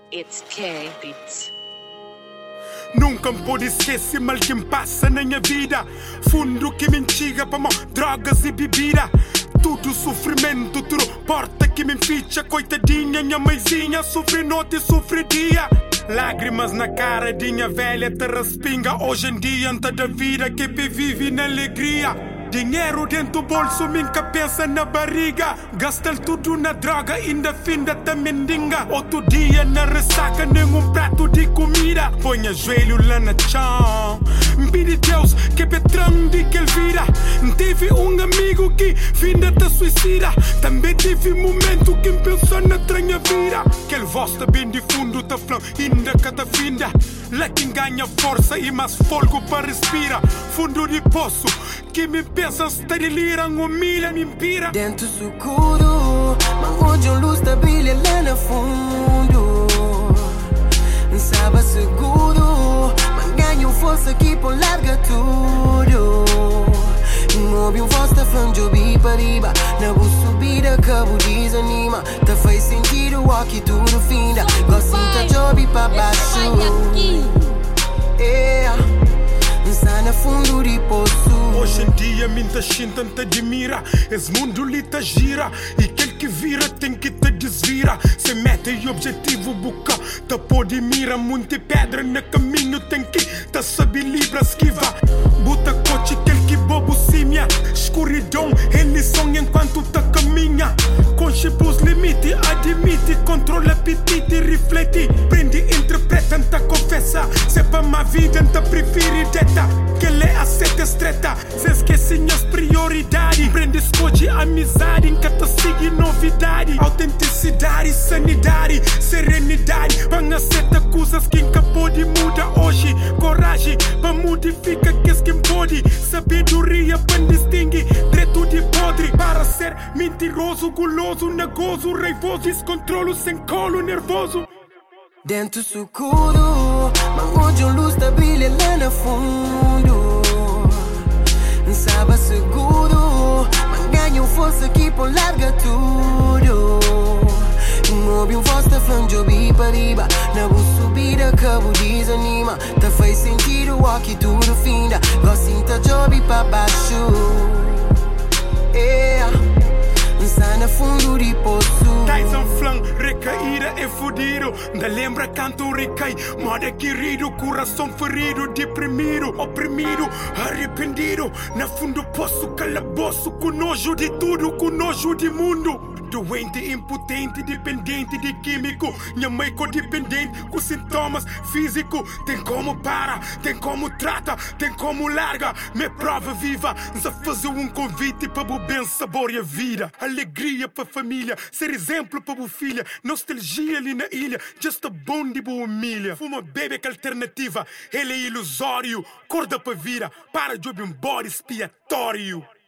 It's K-Beats. Nunca pode esquecer mal que me passa na minha vida. Fundo que me instiga para drogas e bebida. Tudo sofrimento, tudo porta que me ficha. Coitadinha, minha mãezinha sofre noite e sofre dia. Lágrimas na cara de minha velha te respinga. Hoje em dia, anta da vida que vive na alegria. Dinheiro dentro do bolso, minha pensa na barriga. Gasta tudo na droga, ainda finda da mendiga. Outro dia na ressaca, nenhum prato de comida. Põe joelho lá na chão. Pede Deus que betrão de que ele vira. Teve amigo que finda da suicida. Também tive momento que pensou na tranha vida. Que ele vosta bem de fundo, tá flão, ainda cada finda. Lá quem ganha força e mais folgo para respirar. Fundo de poço, que me pensa esterilir, humilha, me impira. Dentro do escuro, mango de luz da brilha lá no fundo. Sabe seguro, mas ganho força aqui por larga tudo. Move voz tá falando de ouvir para riba. Na boa subida, cabo desanima. Tá faz sentido, aqui tudo finda. Gosta de ouvir para baixo. Está no fundo de poço. Hoje em dia, minha gente te admira. Esse mundo lhe te gira. E aquele que vira tem que te desvira. Se meta e objetivo buca. Te pode mira. Muita pedra no caminho tem que te saber livre esquiva. Buta coche aquele que bobo simia. Escuridão, ele sonha enquanto te caminha. Consciência limite, admite. Controla apetite, reflete. Prende, interpreta, te confessa. Se para uma vida, te prefere deta. Que ele aceita estreita. Se esquece as prioridades. Prende, escolhe amizade. Que te siga novidade. Autenticidade, sanidade, serenidade. Para aceitar coisas que nunca pode mudar hoje. Coragem para modificar que quem pode. Sabedoria para distinguir direito de podre. Para ser mentiroso, guloso, negoso, raivoso. Descontrolo sem colo nervoso. Dentro do escuro, mango de luz da brilha lá no fundo. Sabe seguro, mas ganho força aqui por larga tudo. Move voz tá falando de ouvir para riba. Na boa subida, cabo desanima. Tá faz sentido, aqui tudo finda. Gosta de ouvir para baixo. Está no fundo de poço. Tais flan, recaída é fudido. Da lembra canto recai. Moda querido, coração ferido. Deprimido, oprimido, arrependido. Na fundo poço, calabouço. Com nojo de tudo, com nojo de mundo. Doente, impotente, dependente de químico. Minha mãe codependente, com sintomas físicos. Tem como para, tem como trata, tem como larga. Me prova viva, já fazer convite para o bem sabor e a vida. Alegria para a família, ser exemplo para a filha. Nostalgia ali na ilha, just a bom de boa milha. Fuma bebê que alternativa, ele é ilusório. Corda para vira, para de um bode expiatório.